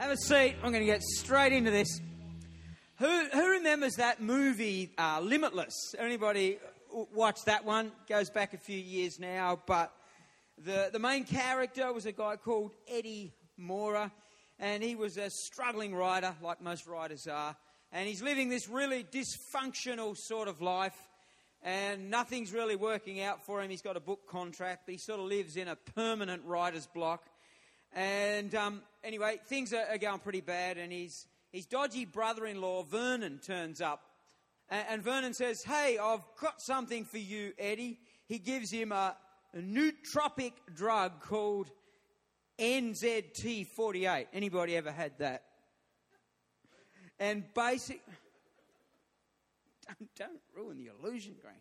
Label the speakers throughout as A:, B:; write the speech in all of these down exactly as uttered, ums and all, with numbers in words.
A: Have a seat. I'm going to get straight into this. Who who remembers that movie, uh, Limitless? Anybody watch that one? Goes back a few years now, but the, the main character was a guy called Eddie Mora, and he was a struggling writer, like most writers are, and he's living this really dysfunctional sort of life, and nothing's really working out for him. He's got a book contract, but he sort of lives in a permanent writer's block. And um, anyway, things are, are going pretty bad, and his, his dodgy brother-in-law, Vernon, turns up. And, and Vernon says, "Hey, I've got something for you, Eddie." He gives him a, a nootropic drug called N Z T forty-eight. Anybody ever had that? And basic... Don't, don't ruin the illusion, Grant.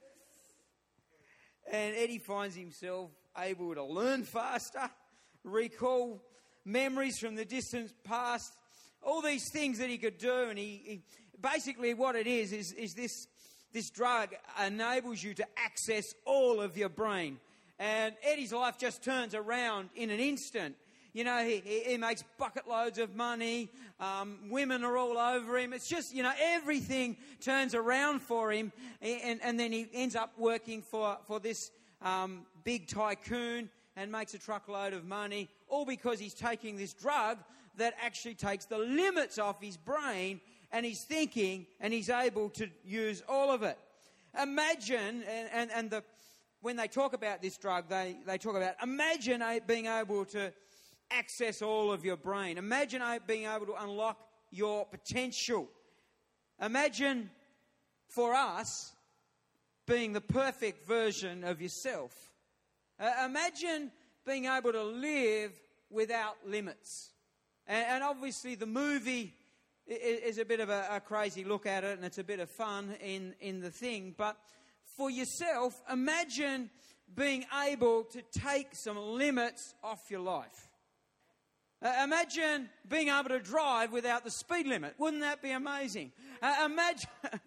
A: And Eddie finds himself able to learn faster, recall memories from the distant past, all these things that he could do. And he, he basically what it is, is, is this, this drug enables you to access all of your brain. And Eddie's life just turns around in an instant. You know, he, he makes bucket loads of money. Um, women are all over him. It's just, you know, everything turns around for him. And, and then he ends up working for, for this um, big tycoon and makes a truckload of money, all because he's taking this drug that actually takes the limits off his brain, and he's thinking, and he's able to use all of it. Imagine, and, and, and the when they talk about this drug, they, they talk about, imagine being able to access all of your brain. Imagine being able to unlock your potential. Imagine, for us, being the perfect version of yourself. Uh, imagine being able to live without limits. And, and obviously the movie is, is a bit of a, a crazy look at it, and it's a bit of fun in, in the thing. But for yourself, imagine being able to take some limits off your life. Uh, imagine being able to drive without the speed limit. Wouldn't that be amazing? Uh, imagine,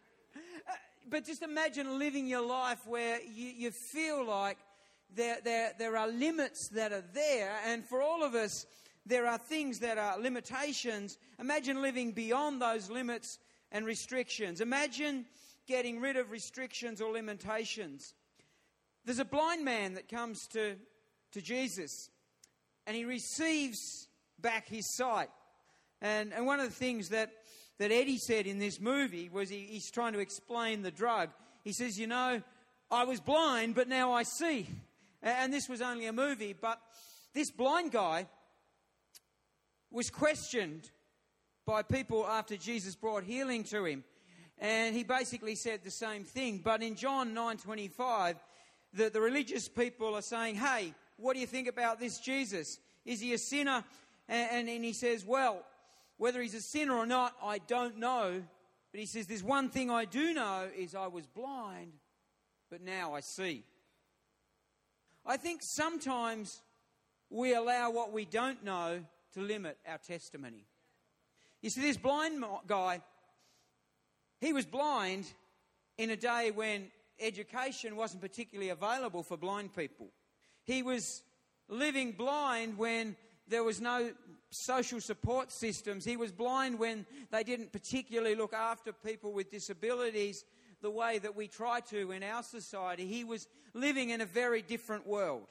A: but just imagine living your life where you, you feel like There, there, there are limits that are there, and for all of us, there are things that are limitations. Imagine living beyond those limits and restrictions. Imagine getting rid of restrictions or limitations. There's a blind man that comes to, to Jesus, and he receives back his sight. And, and one of the things that, that Eddie said in this movie was he, he's trying to explain the drug. He says, you know, I was blind, but now I see. And this was only a movie, but this blind guy was questioned by people after Jesus brought healing to him. And he basically said the same thing. But in John nine twenty-five, the, the religious people are saying, hey, what do you think about this Jesus? Is he a sinner? And, and, and he says, well, whether he's a sinner or not, I don't know. But he says, there's one thing I do know is I was blind, but now I see. I think sometimes we allow what we don't know to limit our testimony. You see, this blind guy, he was blind in a day when education wasn't particularly available for blind people. He was living blind when there was no social support systems. He was blind when they didn't particularly look after people with disabilities the way that we try to in our society. He was living in a very different world.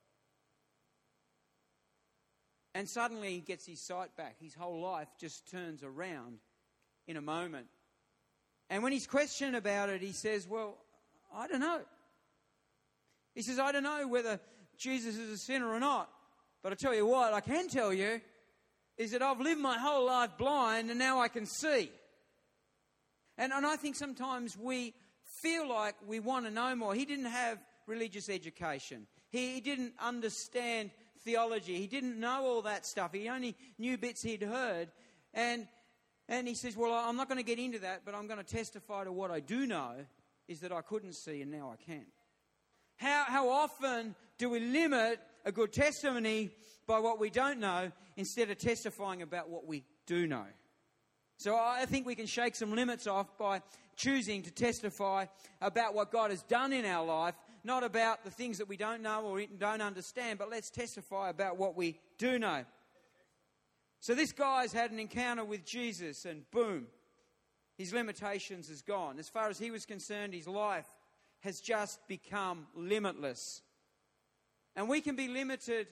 A: And suddenly he gets his sight back. His whole life just turns around in a moment. And when he's questioned about it, he says, well, I don't know. He says, I don't know whether Jesus is a sinner or not. But I tell you what, I can tell you is that I've lived my whole life blind and now I can see. And, and I think sometimes we feel like we want to know more. He didn't have religious education. He, he didn't understand theology. He didn't know all that stuff. He only knew bits he'd heard. And, and he says, well, I'm not going to get into that, but I'm going to testify to what I do know is that I couldn't see and now I can. How, how often do we limit a good testimony by what we don't know instead of testifying about what we do know? So I think we can shake some limits off by choosing to testify about what God has done in our life, not about the things that we don't know or don't understand, but let's testify about what we do know. So this guy's had an encounter with Jesus and boom, his limitations is gone. As far as he was concerned, his life has just become limitless. And we can be limited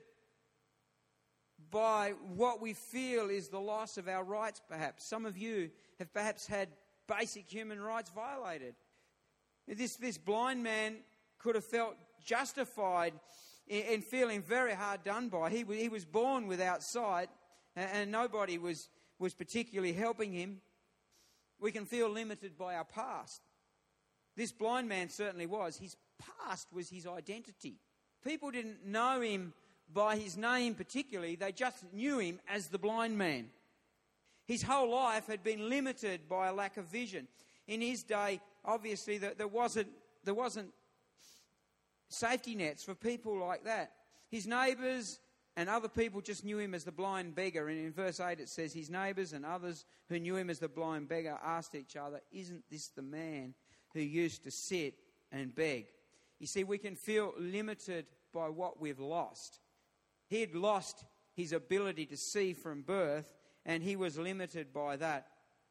A: by what we feel is the loss of our rights, perhaps. Some of you have perhaps had basic human rights violated. This, this blind man could have felt justified in, in feeling very hard done by. He, he was born without sight, and, and nobody was, was particularly helping him. We can feel limited by our past. This blind man certainly was. His past was his identity. People didn't know him by his name particularly. They just knew him as the blind man. His whole life had been limited by a lack of vision. In his day, obviously, there wasn't, there wasn't safety nets for people like that. His neighbours and other people just knew him as the blind beggar. And in verse eight it says, his neighbours and others who knew him as the blind beggar asked each other, isn't this the man who used to sit and beg? You see, we can feel limited by what we've lost. He had lost his ability to see from birth, and he was limited by that.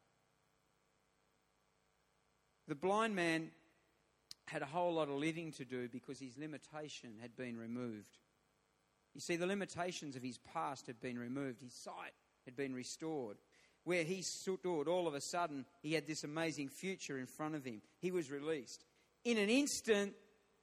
A: The blind man had a whole lot of living to do because his limitation had been removed. You see, the limitations of his past had been removed. His sight had been restored. Where he stood, all of a sudden, he had this amazing future in front of him. He was released. In an instant,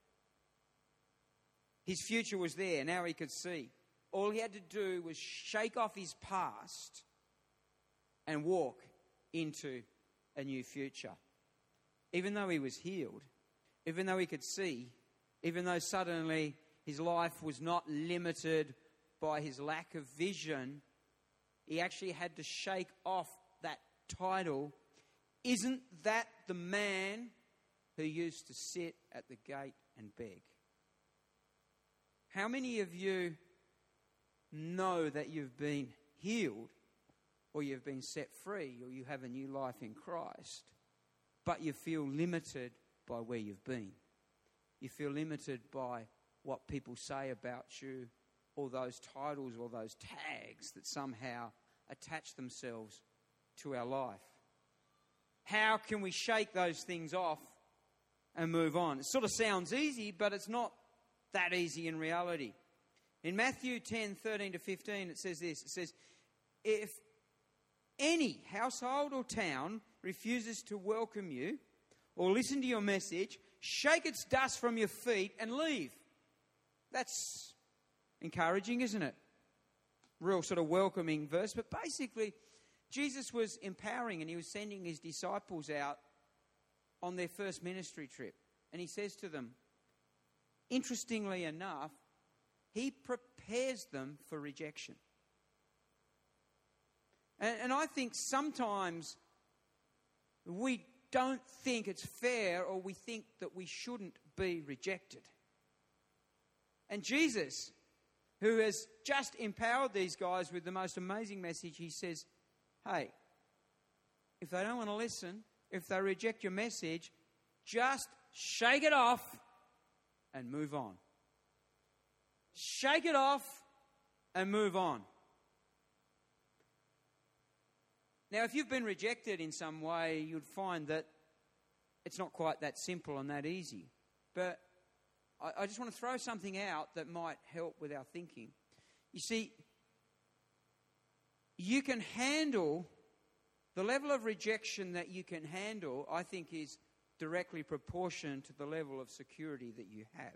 A: his future was there. Now he could see. All he had to do was shake off his past and walk into a new future. Even though he was healed, even though he could see, even though suddenly his life was not limited by his lack of vision, he actually had to shake off that title. Isn't that the man who used to sit at the gate and beg? How many of you know that you've been healed, or you've been set free, or you have a new life in Christ, but you feel limited by where you've been? You feel limited by what people say about you, or those titles or those tags that somehow attach themselves to our life. How can we shake those things off and move on? It sort of sounds easy, but it's not that easy in reality. In Matthew ten, thirteen to fifteen, it says this. It says, if any household or town refuses to welcome you or listen to your message, shake its dust from your feet and leave. That's encouraging, isn't it? Real sort of welcoming verse. But basically, Jesus was empowering and he was sending his disciples out on their first ministry trip. And he says to them, interestingly enough, he prepares them for rejection. And, and I think sometimes we don't think it's fair, or we think that we shouldn't be rejected. And Jesus, who has just empowered these guys with the most amazing message, he says, hey, if they don't want to listen, if they reject your message, just shake it off and move on. Shake it off and move on. Now, if you've been rejected in some way, you'd find that it's not quite that simple and that easy. But I, I just want to throw something out that might help with our thinking. You see, you can handle, the level of rejection that you can handle, I think, is directly proportioned to the level of security that you have.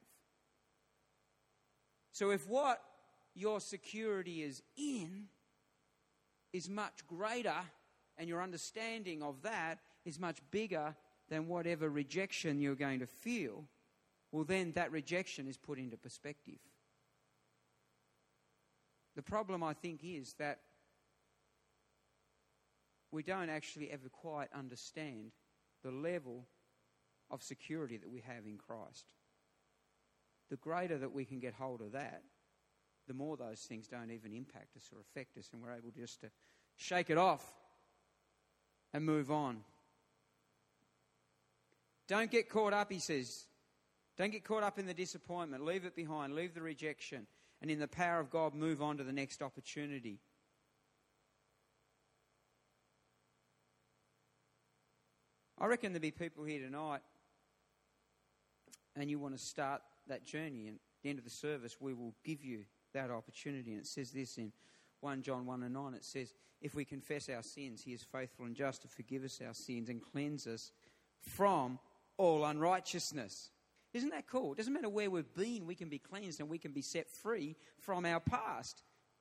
A: So if what your security is in is much greater, and your understanding of that is much bigger than whatever rejection you're going to feel, well, then that rejection is put into perspective. The problem, I think, is that we don't actually ever quite understand the level of security that we have in Christ. The greater that we can get hold of that, the more those things don't even impact us or affect us, and we're able just to shake it off and move on. Don't get caught up, he says. Don't get caught up in the disappointment. Leave it behind. Leave the rejection. And in the power of God, move on to the next opportunity. I reckon there'll be people here tonight and you want to start that journey, and at the end of the service we will give you that opportunity. And it says this in First John one and nine, it says, if we confess our sins, he is faithful and just to forgive us our sins and cleanse us from all unrighteousness. Isn't that cool? It doesn't matter where we've been, we can be cleansed and we can be set free from our past.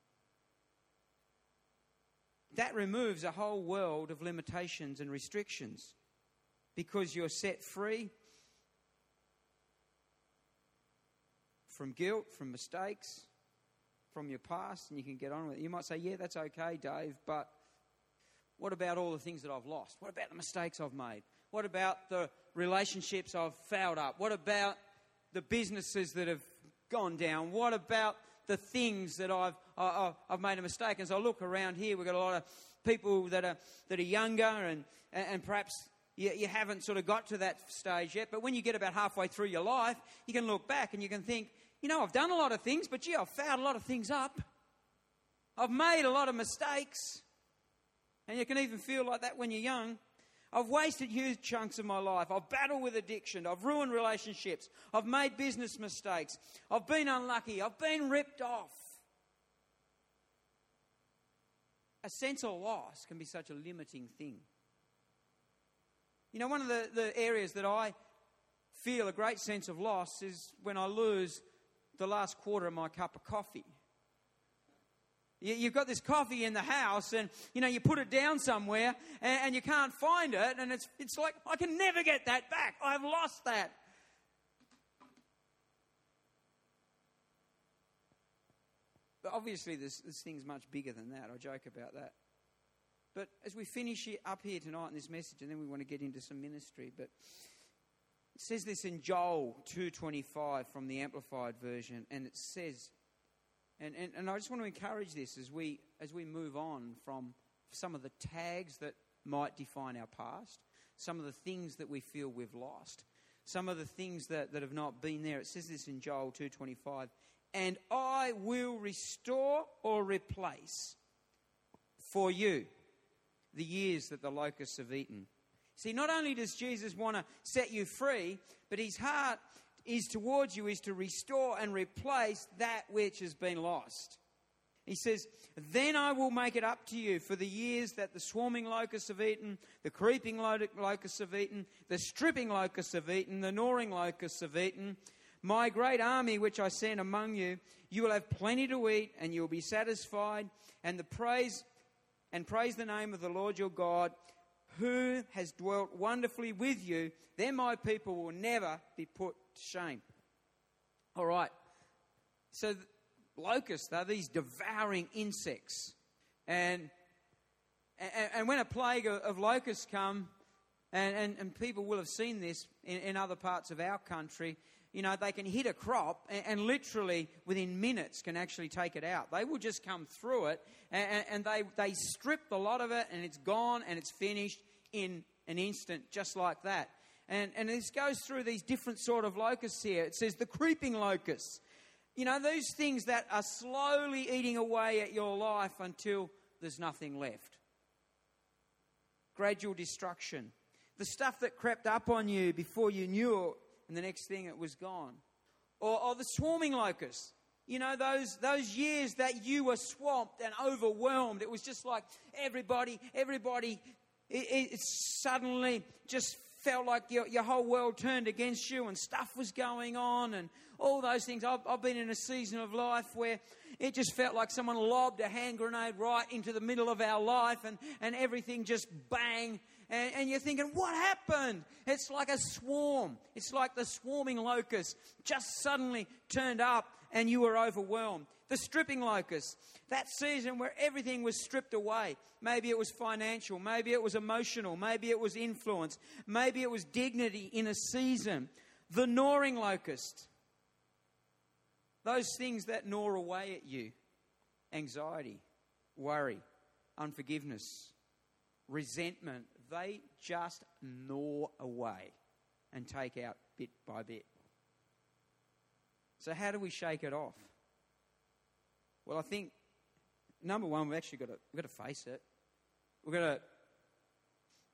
A: That removes a whole world of limitations and restrictions because you're set free from guilt, from mistakes, from your past, and you can get on with it. You might say, yeah, that's okay, Dave, but what about all the things that I've lost? What about the mistakes I've made? What about the relationships I've fouled up? What about the businesses that have gone down? What about the things that I've I, I've made a mistake? And so I look around here, we've got a lot of people that are that are younger, and and perhaps you, you haven't sort of got to that stage yet. But when you get about halfway through your life, you can look back and you can think, you know, I've done a lot of things, but gee, I've fouled a lot of things up. I've made a lot of mistakes. And you can even feel like that when you're young. I've wasted huge chunks of my life. I've battled with addiction. I've ruined relationships. I've made business mistakes. I've been unlucky. I've been ripped off. A sense of loss can be such a limiting thing. You know, one of the, the areas that I feel a great sense of loss is when I lose the last quarter of my cup of coffee. You've got this coffee in the house and, you know, you put it down somewhere and, and you can't find it. And it's it's like, I can never get that back. I've lost that. But obviously this, this thing's much bigger than that. I joke about that. But as we finish up here tonight in this message, and then we want to get into some ministry, but it says this in Joel two twenty-five from the Amplified Version, and it says... And, and and I just want to encourage this as we as we move on from some of the tags that might define our past, some of the things that we feel we've lost, some of the things that, that have not been there. It says this in Joel two twenty-five, and I will restore or replace for you the years that the locusts have eaten. See, not only does Jesus want to set you free, but his heart is towards you is to restore and replace that which has been lost. He says, then I will make it up to you for the years that the swarming locusts have eaten, the creeping locusts have eaten, the stripping locusts have eaten, the gnawing locusts have eaten. My great army which I send among you, you will have plenty to eat and you will be satisfied, and the praise and praise the name of the Lord your God, who has dwelt wonderfully with you. Then my people will never be put to shame. All right. So locusts, they're these devouring insects. And and, and when a plague of, of locusts come, and, and, and people will have seen this in, in other parts of our country, you know, they can hit a crop and, and literally within minutes can actually take it out. They will just come through it and, and they, they strip a lot of it and it's gone and it's finished in an instant, just like that. And, and this goes through these different sort of locusts here. It says the creeping locusts. You know, those things that are slowly eating away at your life until there's nothing left. Gradual destruction. The stuff that crept up on you before you knew it, and the next thing it was gone. Or, or the swarming locusts. You know, those those years that you were swamped and overwhelmed. It was just like everybody, everybody, it, it suddenly just felt like your, your whole world turned against you and stuff was going on and all those things. I've, I've been in a season of life where it just felt like someone lobbed a hand grenade right into the middle of our life and, and everything just bang. And, and you're thinking, what happened? It's like a swarm. It's like the swarming locust just suddenly turned up and you were overwhelmed. The stripping locust, that season where everything was stripped away. Maybe it was financial, maybe it was emotional, maybe it was influence, maybe it was dignity in a season. The gnawing locust, those things that gnaw away at you. Anxiety, worry, unforgiveness, resentment, they just gnaw away and take out bit by bit. So how do we shake it off? Well, I think, number one, we've actually got to, we've got to face it. We've got to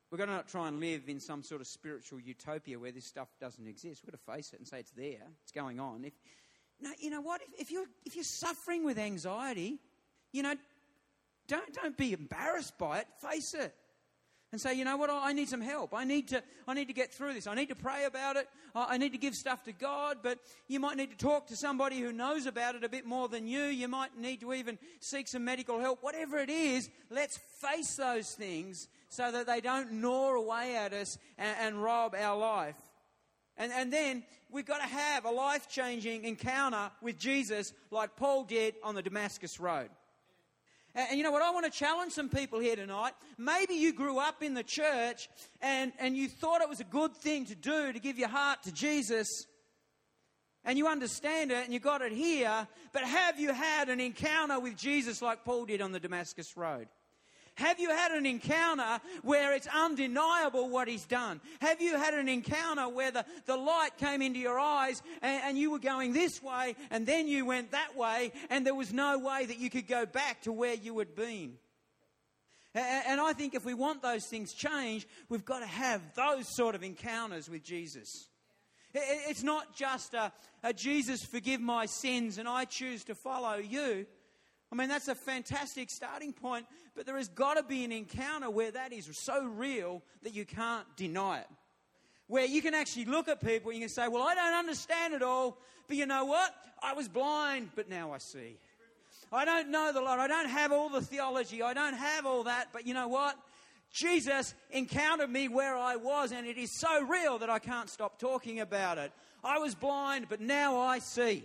A: We've got to not try and live in some sort of spiritual utopia where this stuff doesn't exist. We've got to face it and say it's there, it's going on. If, no, you know what? If, if you're if you're suffering with anxiety, you know, don't don't be embarrassed by it. Face it. And say, you know what, I need some help. I need to I need to get through this. I need to pray about it. I need to give stuff to God. But you might need to talk to somebody who knows about it a bit more than you. You might need to even seek some medical help. Whatever it is, let's face those things so that they don't gnaw away at us and, and rob our life. And, and then we've got to have a life-changing encounter with Jesus like Paul did on the Damascus Road. And you know what, I want to challenge some people here tonight. Maybe you grew up in the church and, and you thought it was a good thing to do to give your heart to Jesus. And you understand it and you got it here. But have you had an encounter with Jesus like Paul did on the Damascus Road? Have you had an encounter where it's undeniable what he's done? Have you had an encounter where the, the light came into your eyes and, and you were going this way and then you went that way and there was no way that you could go back to where you had been? And, and I think if we want those things changed, we've got to have those sort of encounters with Jesus. It, it's not just a, a Jesus, forgive my sins and I choose to follow you. I mean, that's a fantastic starting point, but there has got to be an encounter where that is so real that you can't deny it. Where you can actually look at people and you can say, well, I don't understand it all, but you know what? I was blind, but now I see. I don't know the Lord. I don't have all the theology. I don't have all that, but you know what? Jesus encountered me where I was, and it is so real that I can't stop talking about it. I was blind, but now I see.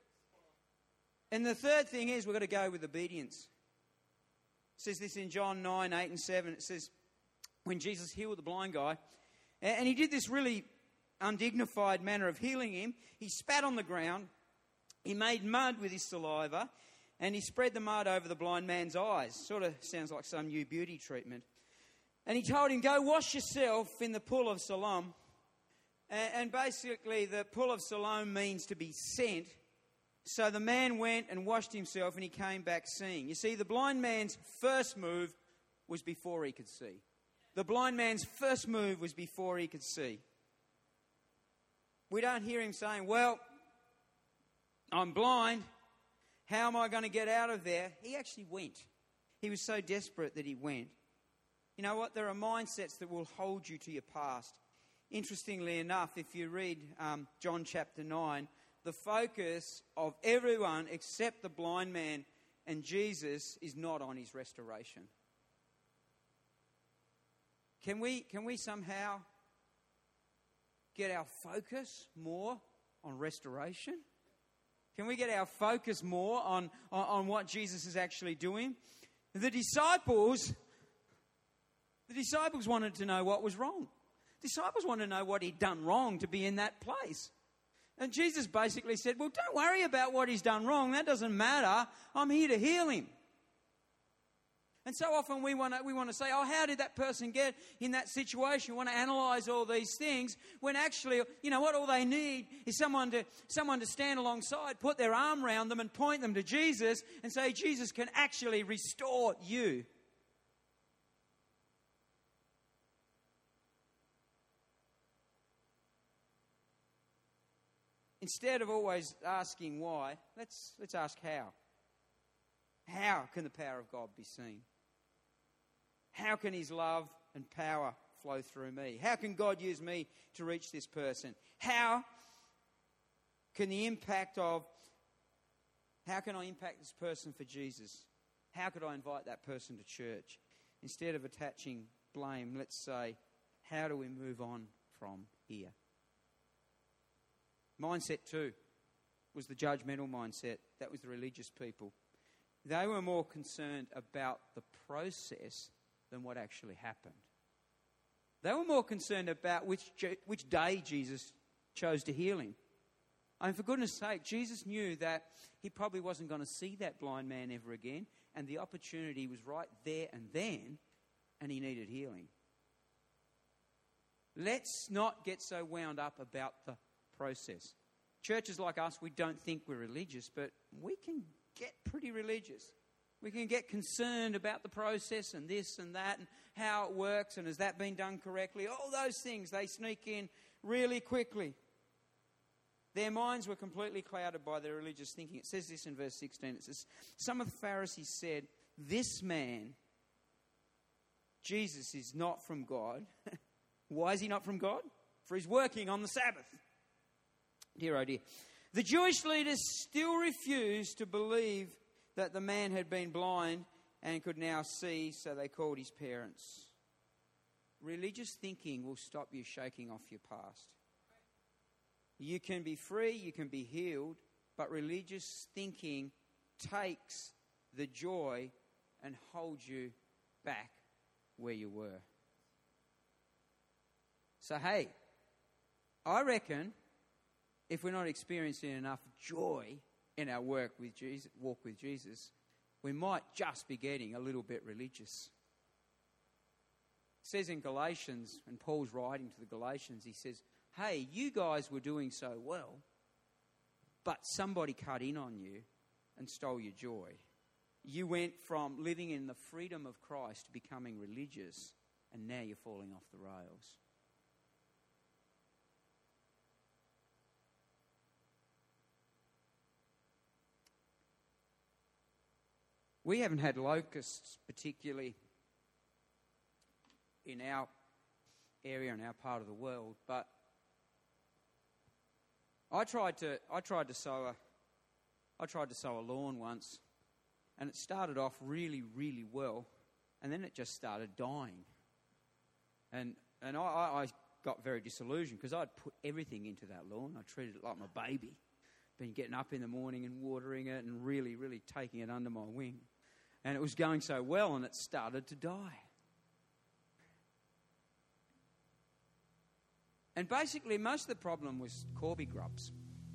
A: And the third thing is we've got to go with obedience. It says this in John nine, eight and seven. It says, when Jesus healed the blind guy, and he did this really undignified manner of healing him, he spat on the ground, he made mud with his saliva, and he spread the mud over the blind man's eyes. Sort of sounds like some new beauty treatment. And he told him, go wash yourself in the pool of Siloam. And basically the pool of Siloam means to be sent. So the man went and washed himself and he came back seeing. You see, the blind man's first move was before he could see. The blind man's first move was before he could see. We don't hear him saying, well, I'm blind. How am I going to get out of there? He actually went. He was so desperate that he went. You know what? There are mindsets that will hold you to your past. Interestingly enough, if you read um, John chapter nine, the focus of everyone except the blind man and Jesus is not on his restoration. Can we, can we somehow get our focus more on restoration? Can we get our focus more on, on, on what Jesus is actually doing? The disciples, the disciples wanted to know what was wrong. The disciples wanted to know what he'd done wrong to be in that place. And Jesus basically said, well, don't worry about what he's done wrong. That doesn't matter. I'm here to heal him. And so often we want to we want to say, oh, how did that person get in that situation? We want to analyse all these things when actually, you know what, all they need is someone to someone to stand alongside, put their arm around them and point them to Jesus and say, Jesus can actually restore you. Instead of always asking why, let's let's ask how. How can the power of God be seen? How can his love and power flow through me? How can God use me to reach this person? How can the impact of, how can I impact this person for Jesus? How could I invite that person to church? Instead of attaching blame, let's say, how do we move on from here? Mindset two was the judgmental mindset. That was the religious people. They were more concerned about the process than what actually happened. They were more concerned about which which day Jesus chose to heal him. I mean, for goodness sake, Jesus knew that he probably wasn't going to see that blind man ever again, and the opportunity was right there and then, and he needed healing. Let's not get so wound up about the process. Churches like us, we don't think we're religious, but we can get pretty religious. We can get concerned about the process and this and that and how it works and has that been done correctly. All those things, they sneak in really quickly. Their minds were completely clouded by their religious thinking. It says this in verse sixteen. It says, some of the Pharisees said, this man, Jesus, is not from God. Why is he not from God? For he's working on the Sabbath. Dear oh dear. The Jewish leaders still refused to believe that the man had been blind and could now see, so they called his parents. Religious thinking will stop you shaking off your past. You can be free, you can be healed, but religious thinking takes the joy and holds you back where you were. So hey, I reckon if we're not experiencing enough joy in our work with Jesus, walk with Jesus, we might just be getting a little bit religious. It says in Galatians, when Paul's writing to the Galatians, he says, hey, you guys were doing so well, but somebody cut in on you and stole your joy. You went from living in the freedom of Christ to becoming religious, and now you're falling off the rails. We haven't had locusts particularly in our area, in our part of the world, but I tried to I tried to sow a I tried to sow a lawn once, and it started off really, really well, and then it just started dying. And and I, I got very disillusioned because I'd put everything into that lawn. I treated it like my baby. Been getting up in the morning and watering it and really, really taking it under my wing. And it was going so well, and it started to die. And basically, most of the problem was Corby grubs.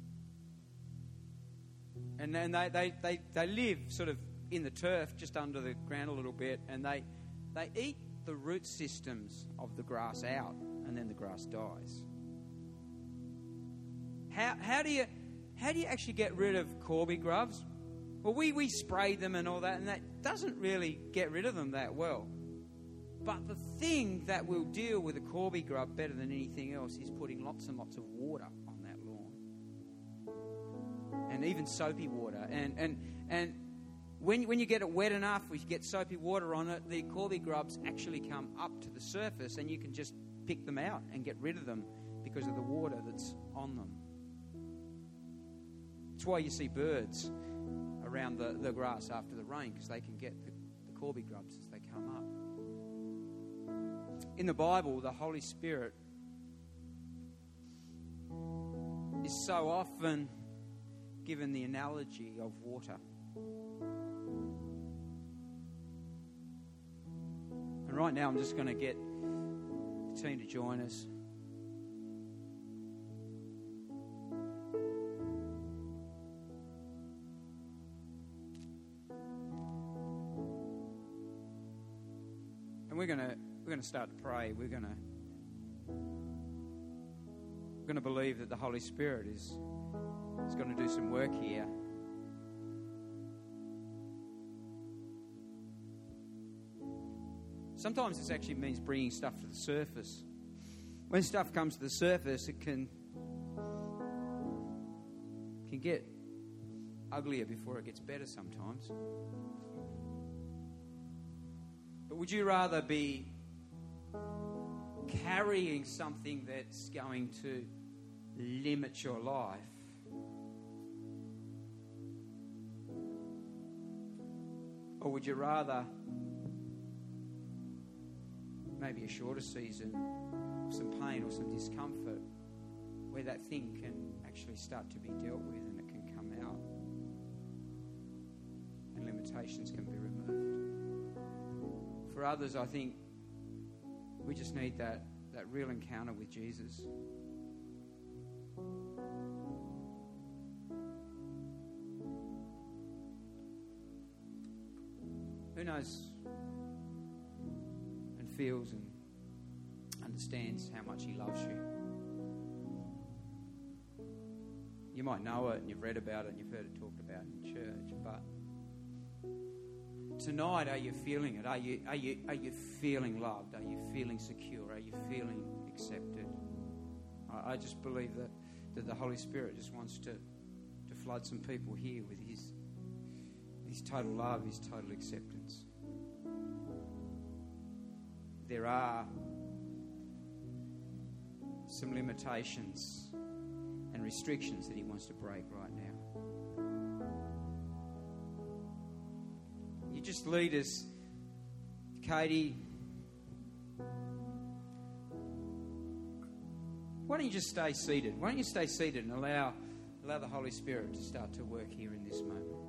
A: And then they, they, they, they live sort of in the turf, just under the ground a little bit, and they they eat the root systems of the grass out, and then the grass dies. How how do you how do you actually get rid of Corby grubs? Well, we, we spray them and all that, and that doesn't really get rid of them that well. But the thing that will deal with a Corby grub better than anything else is putting lots and lots of water on that lawn. And even soapy water. And and and when, when you get it wet enough, if you get soapy water on it, the Corby grubs actually come up to the surface, and you can just pick them out and get rid of them because of the water that's on them. That's why you see birds around the, the grass after the rain, because they can get the, the Corby grubs as they come up. In the Bible, the Holy Spirit is so often given the analogy of water. And right now I'm just going to get the team to join us. And we're going to we're going to start to pray. We're going to we're going to believe that the Holy Spirit is is going to do some work here. Sometimes this actually means bringing stuff to the surface. When stuff comes to the surface, it can can get uglier before it gets better sometimes. But would you rather be carrying something that's going to limit your life, or would you rather maybe a shorter season of some pain or some discomfort where that thing can actually start to be dealt with and it can come out and limitations can be removed? For others, I think we just need that, that real encounter with Jesus. Who knows and feels and understands how much he loves you? You might know it and you've read about it and you've heard it talked about in church, but tonight, are you feeling it? Are you, are you, are you feeling loved? Are you feeling secure? Are you feeling accepted? I, I just believe that, that the Holy Spirit just wants to, to flood some people here with His, His total love, His total acceptance. There are some limitations and restrictions that He wants to break right now. You just lead us, Katie. Why don't you just stay seated? Why don't you stay seated and allow, allow the Holy Spirit to start to work here in this moment?